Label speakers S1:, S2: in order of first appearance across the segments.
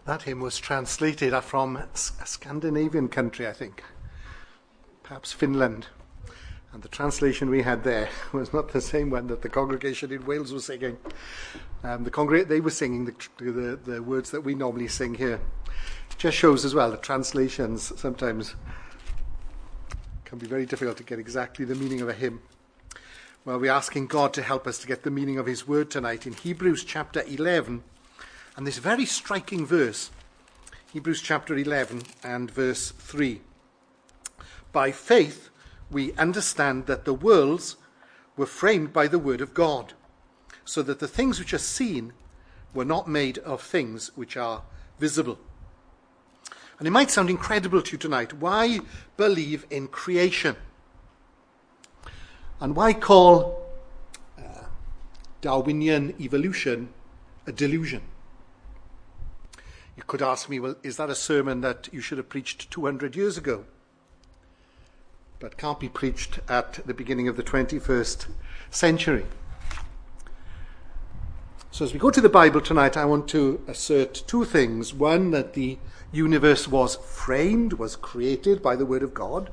S1: That hymn was translated from a Scandinavian country, I think, perhaps Finland. And the translation we had there was not the same one that the congregation in Wales was singing. They were singing the words that we normally sing here. It just shows as well that translations sometimes can be very difficult to get exactly the meaning of a hymn. Well, we're asking God to help us to get the meaning of his word tonight in Hebrews chapter 11. And this very striking verse, Hebrews chapter 11 and verse 3. By faith we understand that the worlds were framed by the word of God, so that the things which are seen were not made of things which are visible. And it might sound incredible to you tonight. Why believe in creation? And why call Darwinian evolution a delusion? You could ask me, well, is that a sermon that you should have preached 200 years ago? But can't be preached at the beginning of the 21st century. So as we go to the Bible tonight, I want to assert two things. One, that the universe was framed, was created by the word of God.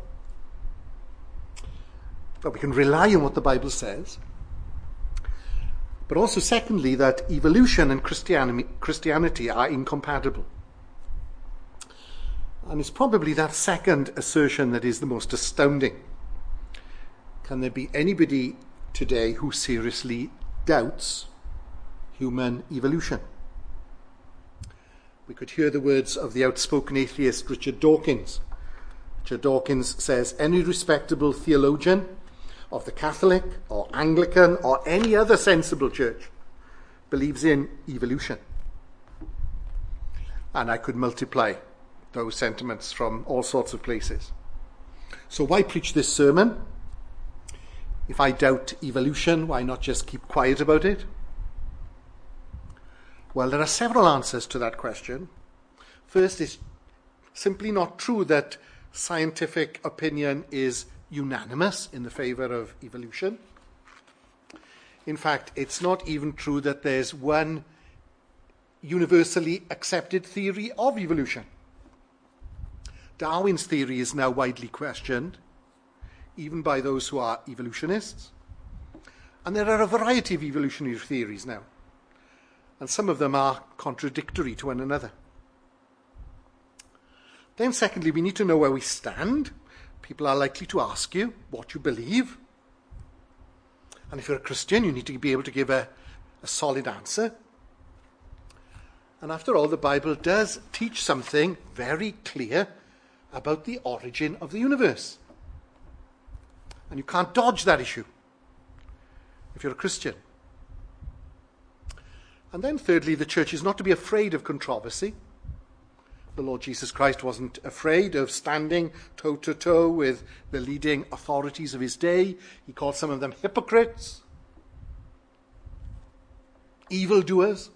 S1: That we can rely on what the Bible says. But also, secondly, that evolution and Christianity are incompatible. And it's probably that second assertion that is the most astounding. Can there be anybody today who seriously doubts human evolution? We could hear the words of the outspoken atheist Richard Dawkins. Richard Dawkins says, any respectable theologian of the Catholic or Anglican or any other sensible church believes in evolution. And I could multiply those sentiments from all sorts of places. So why preach this sermon? If I doubt evolution, why not just keep quiet about it? Well, there are several answers to that question. First, it's simply not true that scientific opinion is unanimous in the favour of evolution. In fact, it's not even true that there's one universally accepted theory of evolution. Darwin's theory is now widely questioned, even by those who are evolutionists. And there are a variety of evolutionary theories now. And some of them are contradictory to one another. Then secondly, we need to know where we stand. People are likely to ask you what you believe. And if you're a Christian, you need to be able to give a solid answer. And after all, the Bible does teach something very clear about the origin of the universe. And you can't dodge that issue if you're a Christian. And then thirdly, the church is not to be afraid of controversy. The Lord Jesus Christ wasn't afraid of standing toe-to-toe with the leading authorities of his day. He called some of them hypocrites, evildoers,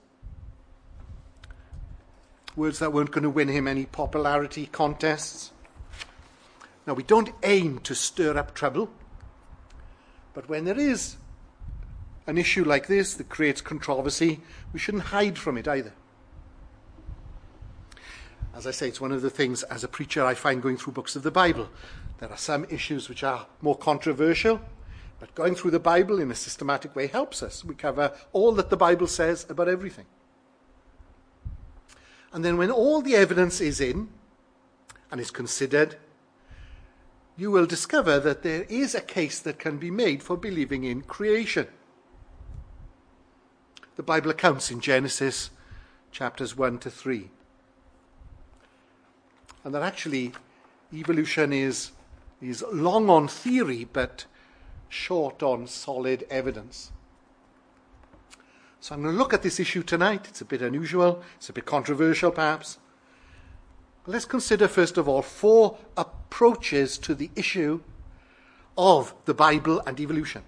S1: words that weren't going to win him any popularity contests. Now, we don't aim to stir up trouble, but when there is an issue like this that creates controversy, we shouldn't hide from it either. As I say, it's one of the things as a preacher I find going through books of the Bible. There are some issues which are more controversial, but going through the Bible in a systematic way helps us. We cover all that the Bible says about everything. And then when all the evidence is in and is considered, you will discover that there is a case that can be made for believing in creation. The Bible accounts in Genesis chapters 1 to 3. And that actually evolution is long on theory, but short on solid evidence. So I'm going to look at this issue tonight. It's a bit unusual. It's a bit controversial, perhaps. But let's consider, first of all, 4 approaches to the issue of the Bible and evolution.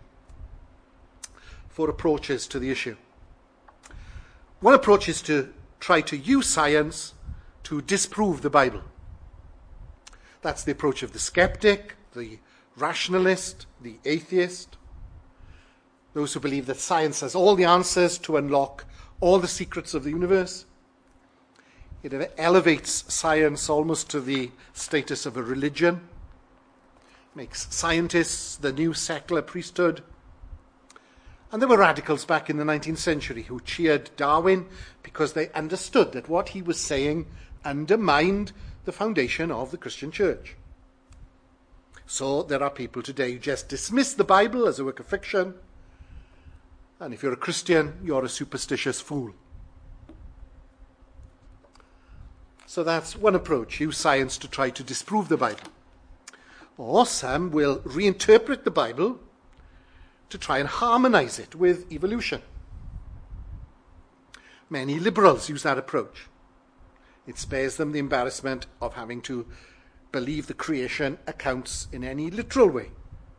S1: 4 approaches to the issue. One approach is to try to use science to disprove the Bible. That's the approach of the skeptic, the rationalist, the atheist. Those who believe that science has all the answers to unlock all the secrets of the universe. It elevates science almost to the status of a religion, makes scientists the new secular priesthood. And there were radicals back in the 19th century who cheered Darwin because they understood that what he was saying undermined the foundation of the Christian church. So there are people today who just dismiss the Bible as a work of fiction, and if you're a Christian, you're a superstitious fool. So that's one approach, use science to try to disprove the Bible. Or some will reinterpret the Bible to try and harmonize it with evolution. Many liberals use that approach. It spares them the embarrassment of having to believe the creation accounts in any literal way.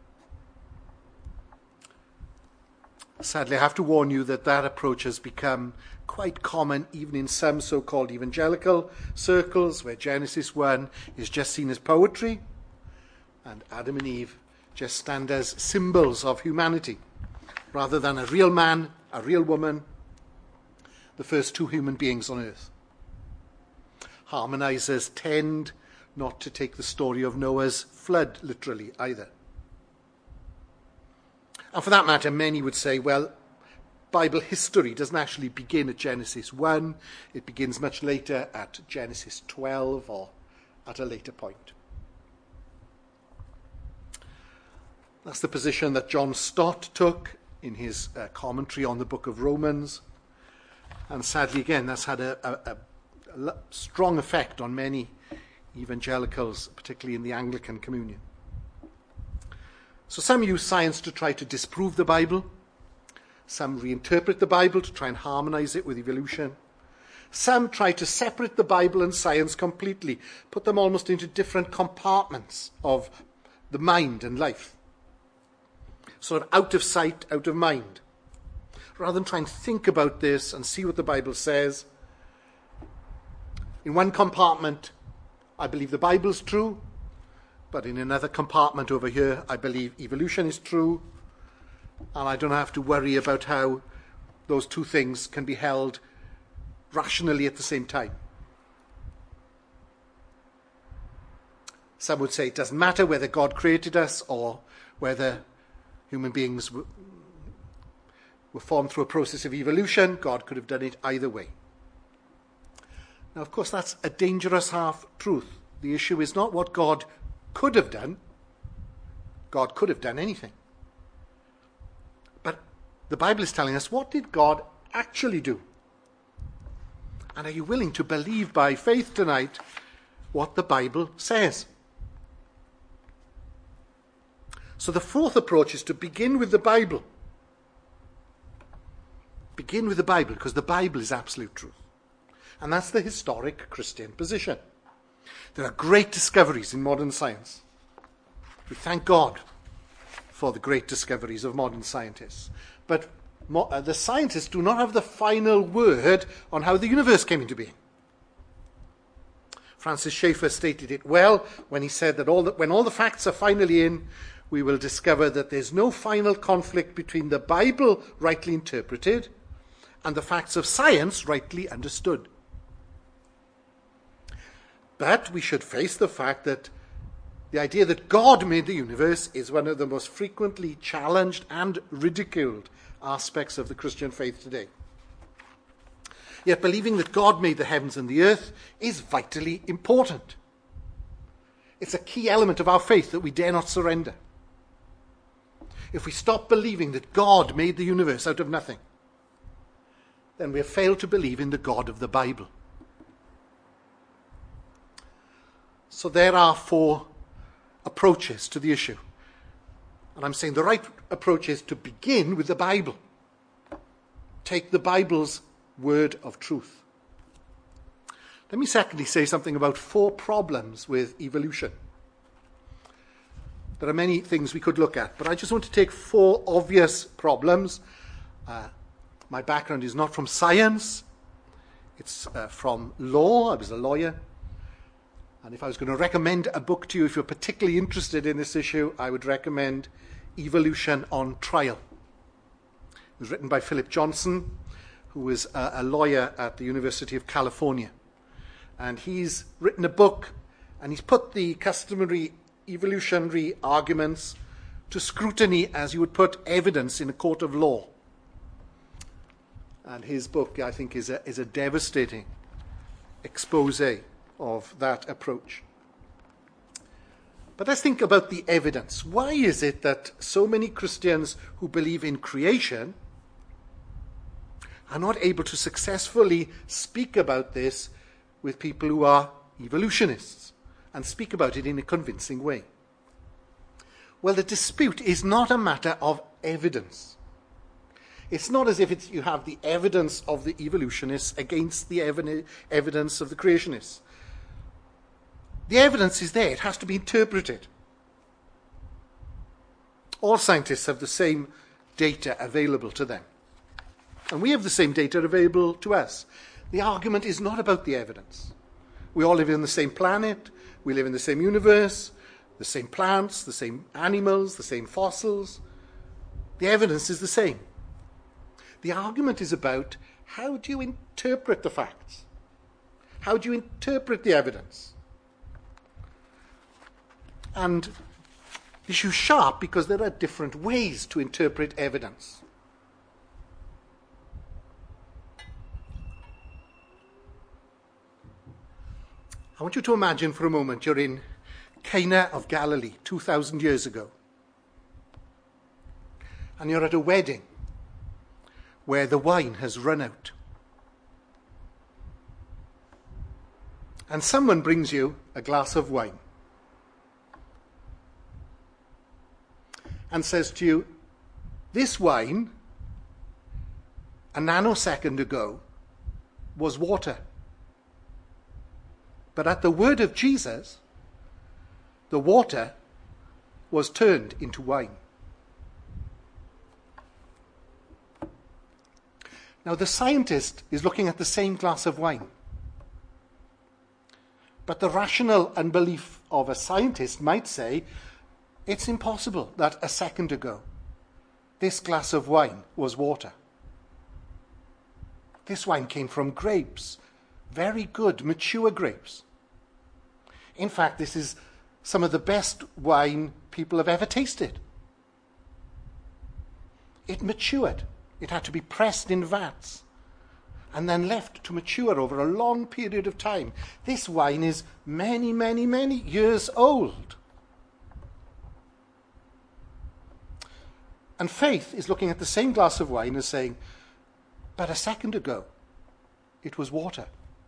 S1: Sadly, I have to warn you that that approach has become quite common even in some so-called evangelical circles, where Genesis 1 is just seen as poetry and Adam and Eve just stand as symbols of humanity, rather than a real man, a real woman, the first two human beings on earth. Harmonizers tend not to take the story of Noah's flood literally either. And for that matter, many would say, well, Bible history doesn't actually begin at Genesis 1. It begins much later at Genesis 12 or at a later point. That's the position that John Stott took in his commentary on the book of Romans. And sadly, again, that's had a strong effect on many evangelicals, particularly in the Anglican communion. So some use science to try to disprove the Bible. Some reinterpret the Bible to try and harmonize it with evolution. Some try to separate the Bible and science completely, put them almost into different compartments of the mind and life. Sort of out of sight, out of mind. Rather than try and think about this and see what the Bible says, in one compartment, I believe the Bible's true, but in another compartment over here, I believe evolution is true, and I don't have to worry about how those two things can be held rationally at the same time. Some would say it doesn't matter whether God created us or whether human beings were formed through a process of evolution. God could have done it either way. Now, of course, that's a dangerous half-truth. The issue is not what God could have done. God could have done anything. But the Bible is telling us, what did God actually do? And are you willing to believe by faith tonight what the Bible says? So the fourth approach is to begin with the Bible. Begin with the Bible, because the Bible is absolute truth. And that's the historic Christian position. There are great discoveries in modern science. We thank God for the great discoveries of modern scientists. But the scientists do not have the final word on how the universe came into being. Francis Schaeffer stated it well when he said that when all the facts are finally in, we will discover that there's no final conflict between the Bible rightly interpreted and the facts of science rightly understood. But we should face the fact that the idea that God made the universe is one of the most frequently challenged and ridiculed aspects of the Christian faith today. Yet believing that God made the heavens and the earth is vitally important. It's a key element of our faith that we dare not surrender. If we stop believing that God made the universe out of nothing, then we have failed to believe in the God of the Bible. So there are four approaches to the issue. And I'm saying the right approach is to begin with the Bible. Take the Bible's word of truth. Let me secondly say something about four problems with evolution. There are many things we could look at, but I just want to take four obvious problems. My background is not from science. It's from law. I was a lawyer. And if I was going to recommend a book to you, if you're particularly interested in this issue, I would recommend Evolution on Trial. It was written by Philip Johnson, who was a lawyer at the University of California. And he's written a book, and he's put the customary evolutionary arguments to scrutiny as you would put evidence in a court of law. And his book, I think, is a devastating expose of that approach. But let's think about the evidence. Why is it that so many Christians who believe in creation are not able to successfully speak about this with people who are evolutionists and speak about it in a convincing way? Well, the dispute is not a matter of evidence. It's not as if you have the evidence of the evolutionists against the evidence of the creationists. The evidence is there. It has to be interpreted. All scientists have the same data available to them. And we have the same data available to us. The argument is not about the evidence. We all live on the same planet. We live in the same universe. The same plants, the same animals, the same fossils. The evidence is the same. The argument is about how do you interpret the facts? How do you interpret the evidence? And the issue is sharp because there are different ways to interpret evidence. I want you to imagine for a moment you're in Cana of Galilee 2,000 years ago. And you're at a wedding where the wine has run out. And someone brings you a glass of wine and says to you, this wine, a nanosecond ago, was water. But at the word of Jesus, the water was turned into wine. Now, the scientist is looking at the same glass of wine. But the rational unbelief of a scientist might say, it's impossible that a second ago this glass of wine was water. This wine came from grapes, very good, mature grapes. In fact, this is some of the best wine people have ever tasted. It matured. It had to be pressed in vats and then left to mature over a long period of time. This wine is many, many, many years old. And faith is looking at the same glass of wine and saying, but a second ago, it was water.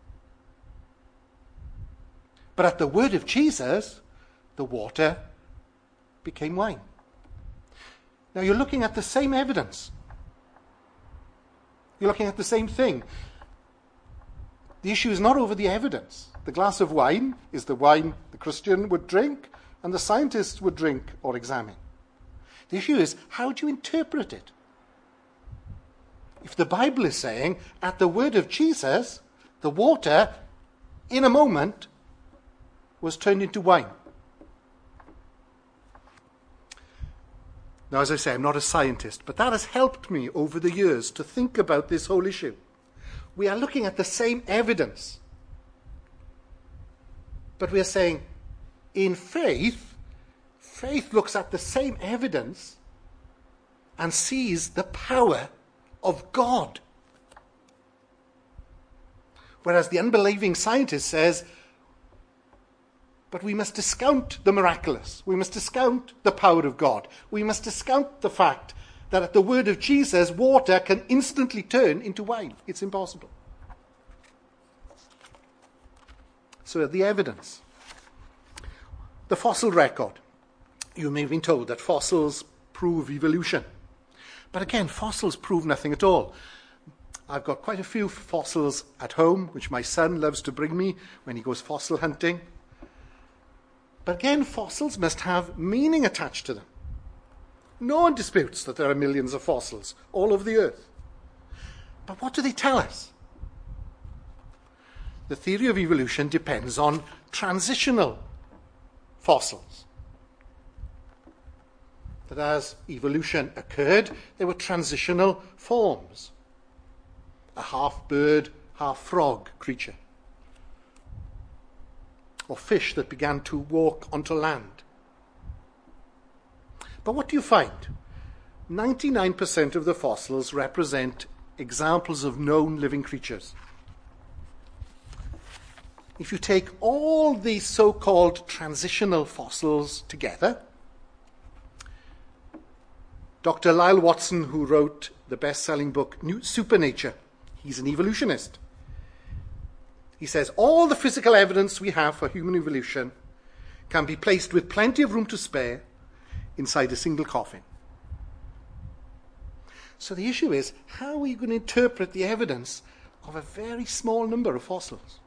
S1: But at the word of Jesus, the water became wine. Now you're looking at the same evidence. You're looking at the same thing. The issue is not over the evidence. The glass of wine is the wine the Christian would drink and the scientist would drink or examine. The issue is, how do you interpret it? If the Bible is saying, at the word of Jesus, the water, in a moment, was turned into wine. Now, as I say, I'm not a scientist, but that has helped me over the years to think about this whole issue. We are looking at the same evidence. But we are saying, in faith looks at the same evidence and sees the power of God. Whereas the unbelieving scientist says, but we must discount the miraculous. We must discount the power of God. We must discount the fact that at the word of Jesus, water can instantly turn into wine. It's impossible. So the evidence. The fossil record. You may have been told that fossils prove evolution. But again, fossils prove nothing at all. I've got quite a few fossils at home, which my son loves to bring me when he goes fossil hunting. But again, fossils must have meaning attached to them. No one disputes that there are millions of fossils all over the earth. But what do they tell us? The theory of evolution depends on transitional fossils. That as evolution occurred, there were transitional forms. A half bird, half frog creature. or fish that began to walk onto land. But what do you find? 99% of the fossils represent examples of known living creatures. If you take all these so-called transitional fossils together, Dr. Lyle Watson, who wrote the best-selling book Supernature, he's an evolutionist. He says all the physical evidence we have for human evolution can be placed with plenty of room to spare inside a single coffin. So the issue is, how are you going to interpret the evidence of a very small number of fossils?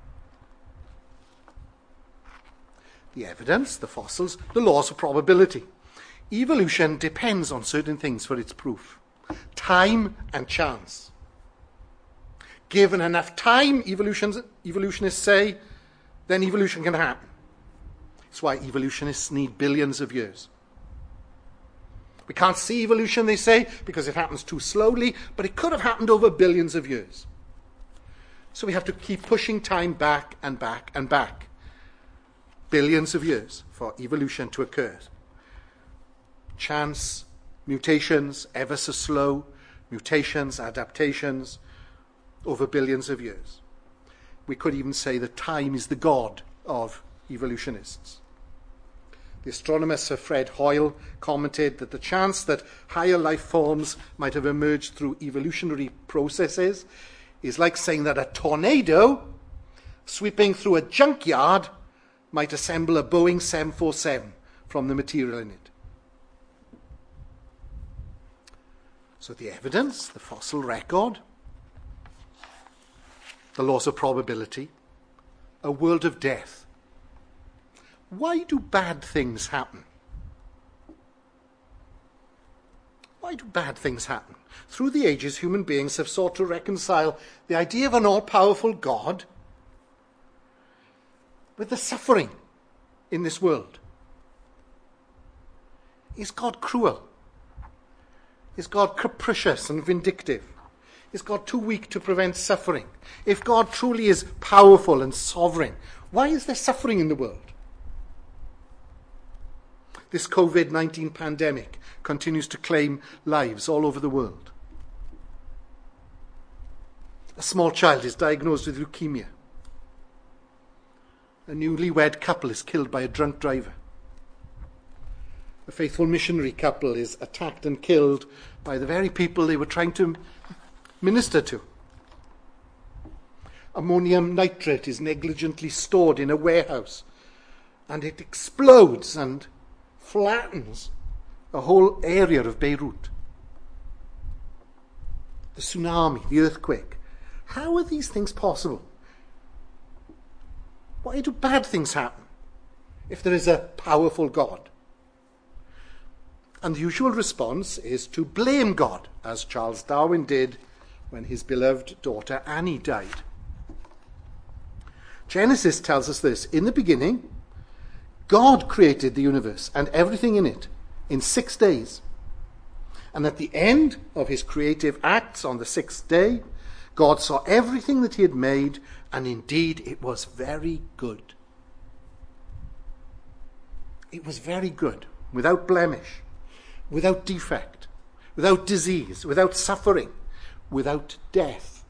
S1: The evidence, the fossils, the laws of probability. Evolution depends on certain things for its proof. Time and chance. Given enough time, evolutionists say, then evolution can happen. That's why evolutionists need billions of years. We can't see evolution, they say, because it happens too slowly, but it could have happened over billions of years. So we have to keep pushing time back and back and back. Billions of years for evolution to occur. Chance, mutations, ever so slow, mutations, adaptations, over billions of years. We could even say that time is the god of evolutionists. The astronomer Sir Fred Hoyle commented that the chance that higher life forms might have emerged through evolutionary processes is like saying that a tornado sweeping through a junkyard might assemble a Boeing 747 from the material in it. So the evidence, the fossil record, the laws of probability, a world of death. Why do bad things happen? Why do bad things happen? Through the ages, human beings have sought to reconcile the idea of an all-powerful God with the suffering in this world. Is God cruel? Is God capricious and vindictive? Is God too weak to prevent suffering? If God truly is powerful and sovereign, why is there suffering in the world? This COVID-19 pandemic continues to claim lives all over the world. A small child is diagnosed with leukemia. A newlywed couple is killed by a drunk driver. A faithful missionary couple is attacked and killed by the very people they were trying to minister to. Ammonium nitrate is negligently stored in a warehouse, and it explodes and flattens a whole area of Beirut. The tsunami, the earthquake. How are these things possible? Why do bad things happen if there is a powerful God? And the usual response is to blame God, as Charles Darwin did when his beloved daughter Annie died. Genesis tells us this: in the beginning, God created the universe and everything in it in 6 days. And at the end of his creative acts on the sixth day, God saw everything that he had made, and indeed it was very good. It was very good, without blemish, without defect, without disease, without suffering, without death.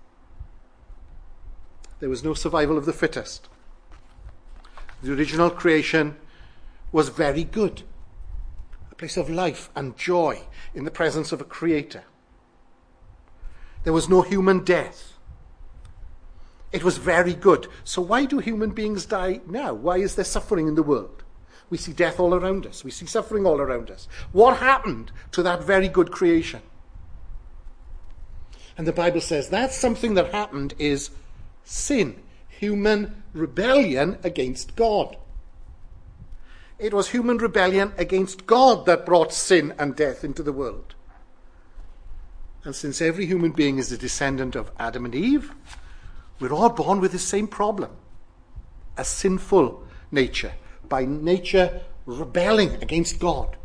S1: There was no survival of the fittest. The original creation was very good, a place of life and joy in the presence of a creator. There was no human death. It was very good. So why do human beings die now? Why is there suffering in the world? We see death all around us. We see suffering all around us. What happened to that very good creation? And the Bible says that something that happened is sin, human rebellion against God. It was human rebellion against God that brought sin and death into the world. And since every human being is a descendant of Adam and Eve, we're all born with the same problem: a sinful nature, by nature rebelling against God.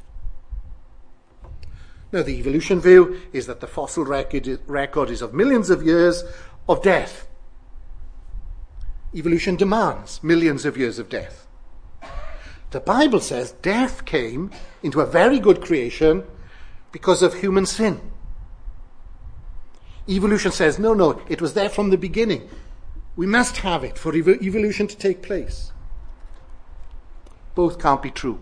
S1: Now, the evolution view is that the fossil record is of millions of years of death. evolution demands millions of years of death. The Bible says death came into a very good creation because of human sin. Evolution says, no, it was there from the beginning. We must have it for evolution to take place. Both can't be true.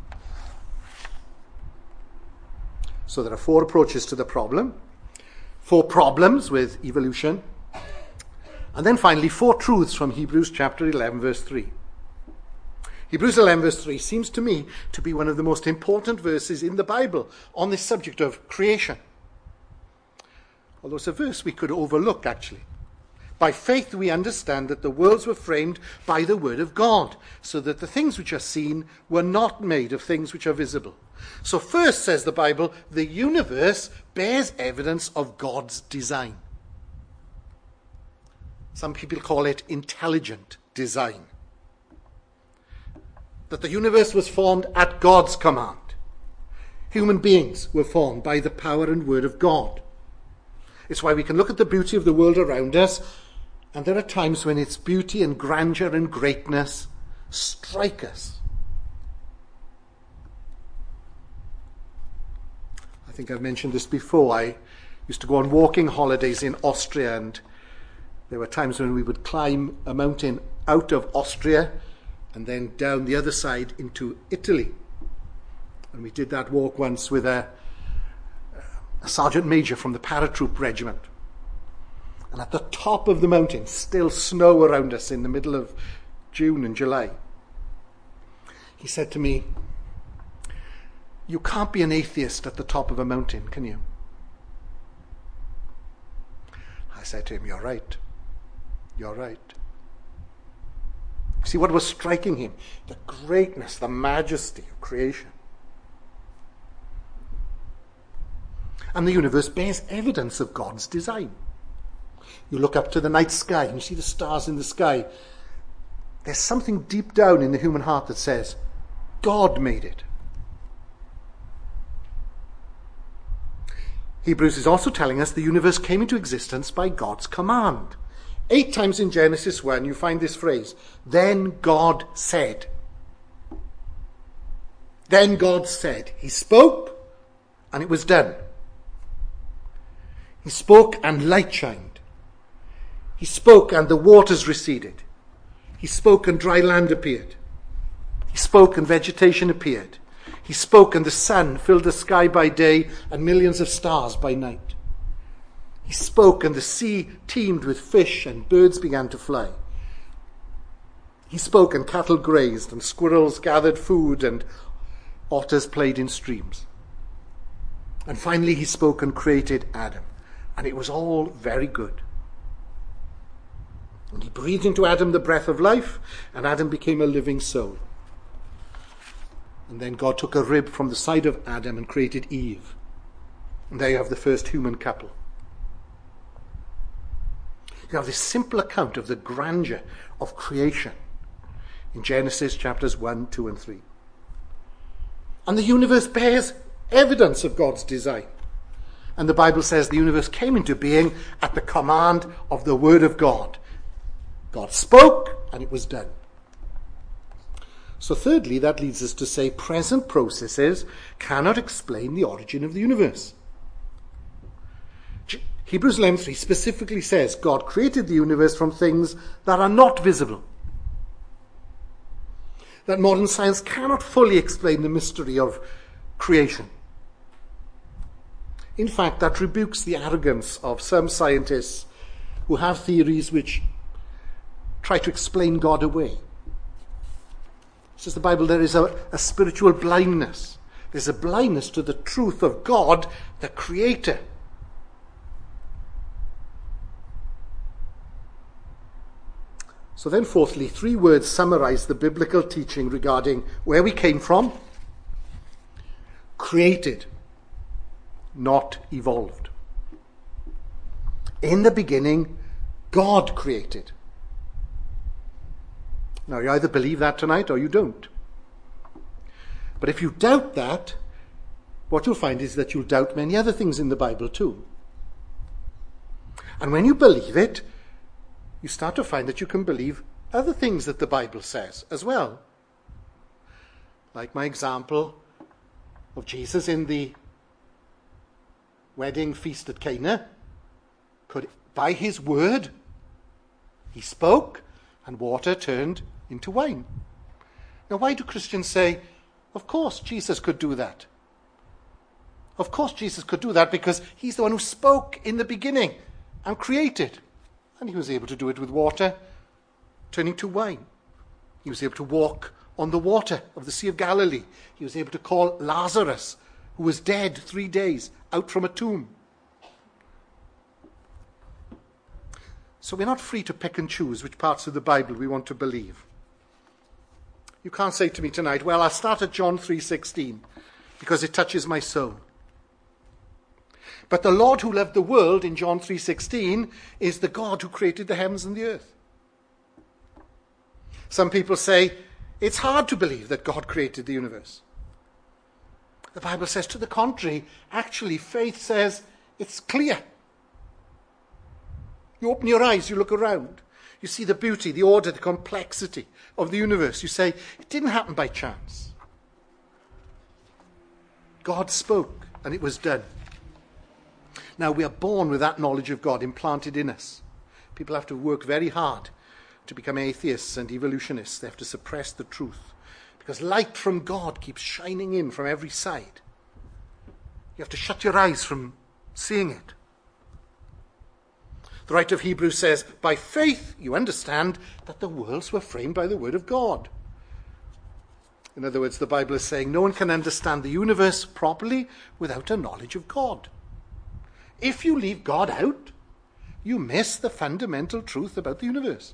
S1: So there are 4 approaches to the problem, 4 problems with evolution, and then finally 4 truths from Hebrews chapter 11, verse 3. Hebrews 11, verse 3 seems to me to be one of the most important verses in the Bible on this subject of creation. Although it's a verse we could overlook, actually. By faith we understand that the worlds were framed by the word of God, so that the things which are seen were not made of things which are visible. So first, says the Bible, the universe bears evidence of God's design. Some people call it intelligent design. That the universe was formed at God's command. Human beings were formed by the power and word of God. It's why we can look at the beauty of the world around us, and there are times when its beauty and grandeur and greatness strike us. I think I've mentioned this before. I used to go on walking holidays in Austria, and there were times when we would climb a mountain out of Austria and then down the other side into Italy. And we did that walk once with a sergeant major from the paratroop regiment. And at the top of the mountain, still snow around us in the middle of June and July, he said to me, "You can't be an atheist at the top of a mountain, can you?" I said to him, "You're right. You're right." See what was striking him? The greatness, the majesty of creation. And the universe bears evidence of God's design. You look up to the night sky and you see the stars in the sky. There's something deep down in the human heart that says, God made it. Hebrews is also telling us the universe came into existence by God's command. 8 times in Genesis 1 you find this phrase, then God said. Then God said. He spoke and it was done. He spoke and light shined. He spoke and the waters receded. He spoke and dry land appeared. He spoke and vegetation appeared. He spoke and the sun filled the sky by day and millions of stars by night. He spoke and the sea teemed with fish and birds began to fly. He spoke and cattle grazed and squirrels gathered food and otters played in streams. And finally he spoke and created Adam. And it was all very good. And he breathed into Adam the breath of life, and Adam became a living soul. And then God took a rib from the side of Adam and created Eve. And there you have the first human couple. You have this simple account of the grandeur of creation in Genesis chapters 1, 2, and 3. And the universe bears evidence of God's design. And the Bible says the universe came into being at the command of the word of God. God spoke and it was done. So thirdly, that leads us to say present processes cannot explain the origin of the universe. Hebrews 11:3 specifically says God created the universe from things that are not visible. That modern science cannot fully explain the mystery of creation. In fact, that rebukes the arrogance of some scientists who have theories which try to explain God away. Says the Bible, there is a spiritual blindness. There's a blindness to the truth of God, the Creator. So then fourthly, 3 words summarize the biblical teaching regarding where we came from. Created, not evolved. In the beginning, God created. Now, you either believe that tonight or you don't. But if you doubt that, what you'll find is that you'll doubt many other things in the Bible too. And when you believe it, you start to find that you can believe other things that the Bible says as well. Like my example of Jesus in the wedding feast at Cana. By his word, he spoke and water turned into wine. Now, why do Christians say, of course Jesus could do that? Of course Jesus could do that because he's the one who spoke in the beginning and created. And he was able to do it with water turning to wine. He was able to walk on the water of the Sea of Galilee. He was able to call Lazarus, who was dead 3 days, out from a tomb. So we're not free to pick and choose which parts of the Bible we want to believe. You can't say to me tonight, well, I'll start at John 3:16 because it touches my soul. But the Lord who loved the world in John 3:16 is the God who created the heavens and the earth. Some people say it's hard to believe that God created the universe. The Bible says to the contrary. Actually, faith says it's clear. You open your eyes, you look around. You see the beauty, the order, the complexity of the universe. You say, it didn't happen by chance. God spoke and it was done. Now, we are born with that knowledge of God implanted in us. People have to work very hard to become atheists and evolutionists. They have to suppress the truth. Because light from God keeps shining in from every side. You have to shut your eyes from seeing it. The writer of Hebrews says, by faith you understand that the worlds were framed by the word of God. In other words, the Bible is saying no one can understand the universe properly without a knowledge of God. If you leave God out, you miss the fundamental truth about the universe.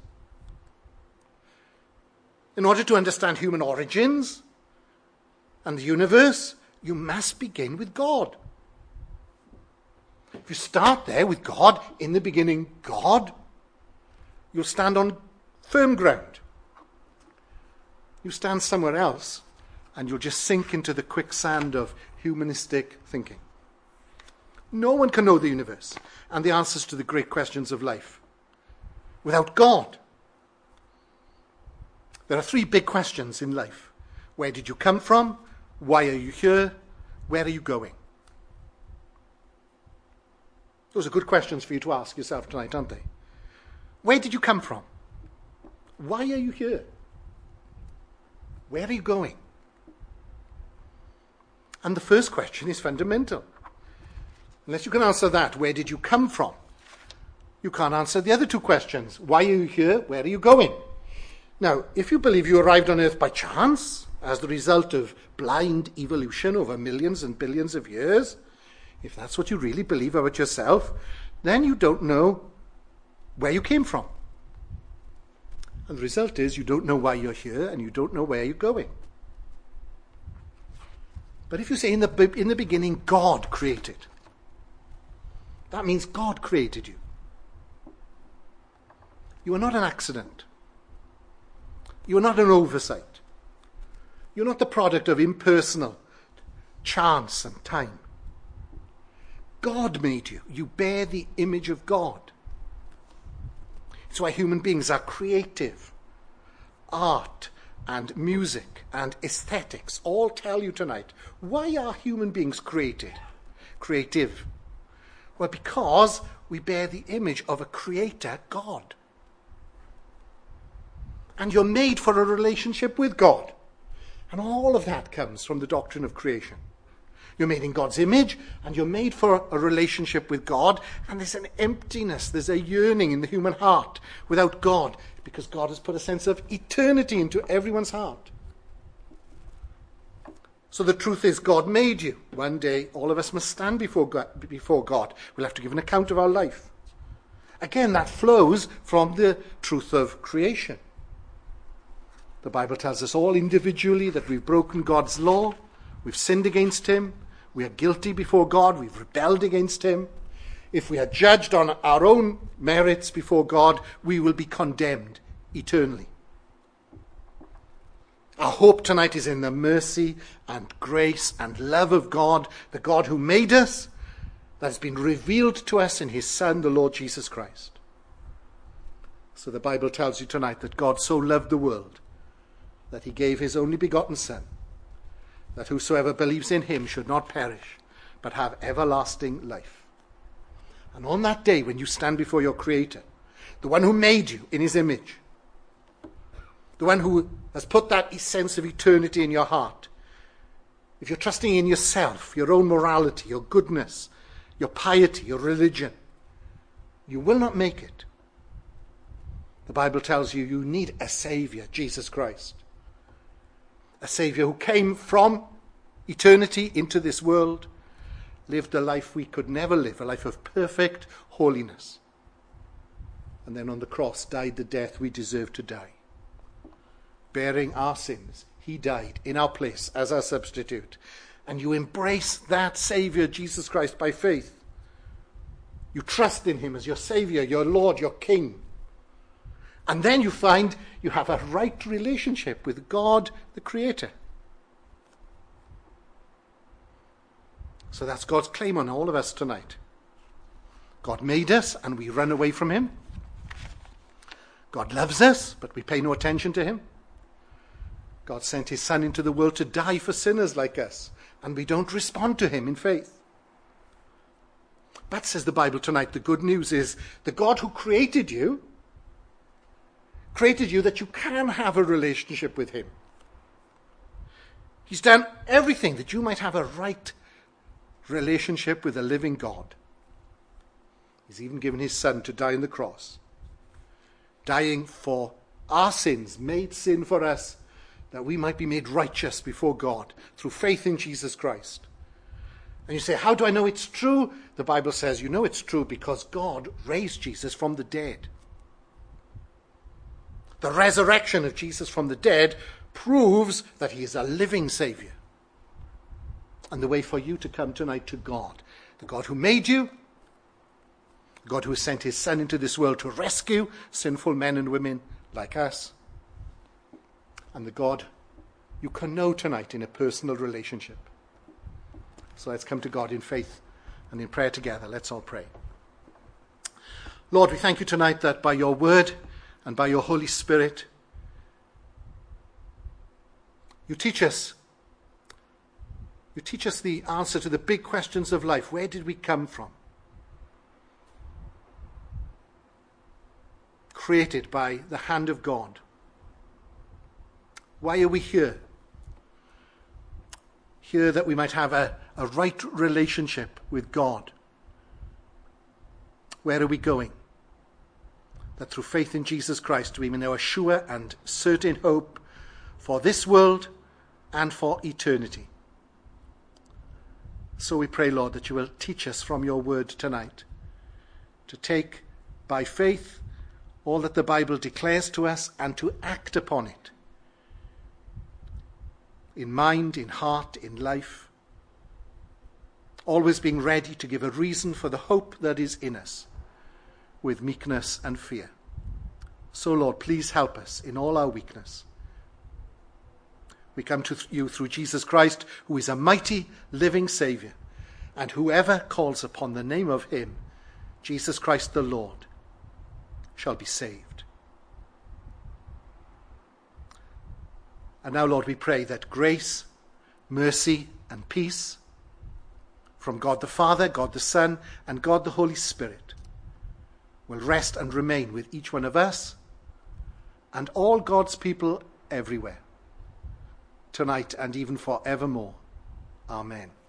S1: In order to understand human origins and the universe, you must begin with God. If you start there with God, in the beginning, God, you'll stand on firm ground. You stand somewhere else, and you'll just sink into the quicksand of humanistic thinking. No one can know the universe and the answers to the great questions of life without God. There are 3 big questions in life. Where did you come from? Why are you here? Where are you going? Those are good questions for you to ask yourself tonight, aren't they? Where did you come from? Why are you here? Where are you going? And the first question is fundamental. Unless you can answer that, where did you come from? You can't answer the other 2 questions. Why are you here? Where are you going? Now, if you believe you arrived on earth by chance, as the result of blind evolution over millions and billions of years, if that's what you really believe about yourself, then you don't know where you came from. And the result is you don't know why you're here and you don't know where you're going. But if you say in the beginning God created, that means God created you. You are not an accident. You are not an oversight. You're not the product of impersonal chance and time. God made you. You bear the image of God. It's why human beings are creative. Art and music and aesthetics all tell you tonight, why are human beings creative? Well, because we bear the image of a creator, God. And you're made for a relationship with God. And all of that comes from the doctrine of creation. You're made in God's image, and you're made for a relationship with God, and there's an emptiness, there's a yearning in the human heart without God, because God has put a sense of eternity into everyone's heart. So the truth is, God made you. One day, all of us must stand before God. We'll have to give an account of our life. Again, that flows from the truth of creation. The Bible tells us all individually that we've broken God's law, we've sinned against him, we are guilty before God, we've rebelled against him. If we are judged on our own merits before God, we will be condemned eternally. Our hope tonight is in the mercy and grace and love of God, the God who made us, that has been revealed to us in his Son, the Lord Jesus Christ. So the Bible tells you tonight that God so loved the world that he gave his only begotten Son, that whosoever believes in him should not perish, but have everlasting life. And on that day, when you stand before your Creator, the one who made you in his image, the one who has put that sense of eternity in your heart, if you're trusting in yourself, your own morality, your goodness, your piety, your religion, you will not make it. The Bible tells you you need a Savior, Jesus Christ. A Savior who came from eternity into this world, lived a life we could never live, a life of perfect holiness. And then on the cross died the death we deserve to die. Bearing our sins, he died in our place as our substitute. And you embrace that Savior, Jesus Christ, by faith. You trust in him as your Savior, your Lord, your King. And then you find you have a right relationship with God, the Creator. So that's God's claim on all of us tonight. God made us and we run away from him. God loves us, but we pay no attention to him. God sent his Son into the world to die for sinners like us, and we don't respond to him in faith. But, says the Bible tonight, the good news is the God who created you that you can have a relationship with him. He's done everything that you might have a right relationship with a living God. He's even given his Son to die on the cross, dying for our sins, made sin for us, that we might be made righteous before God through faith in Jesus Christ. And you say, how do I know it's true? The Bible says you know it's true because God raised Jesus from the dead. The resurrection of Jesus from the dead proves that he is a living Savior. And the way for you to come tonight to God, the God who made you, the God who has sent his Son into this world to rescue sinful men and women like us, and the God you can know tonight in a personal relationship. So let's come to God in faith and in prayer together. Let's all pray. Lord, we thank you tonight that by your word and by your Holy Spirit, you teach us the answer to the big questions of life. Where did we come from? Created by the hand of God. Why are we here? Here that we might have a right relationship with God. Where are we going? That through faith in Jesus Christ we may know a sure and certain hope for this world and for eternity. So we pray, Lord, that you will teach us from your word tonight to take by faith all that the Bible declares to us and to act upon it. In mind, in heart, in life. Always being ready to give a reason for the hope that is in us with meekness and fear. So, Lord, please help us in all our weakness. We come to you through Jesus Christ, who is a mighty living Saviour, and whoever calls upon the name of him, Jesus Christ the Lord, shall be saved. And now, Lord, we pray that grace, mercy, and peace from God the Father, God the Son, and God the Holy Spirit will rest and remain with each one of us and all God's people everywhere, tonight and even forevermore. Amen.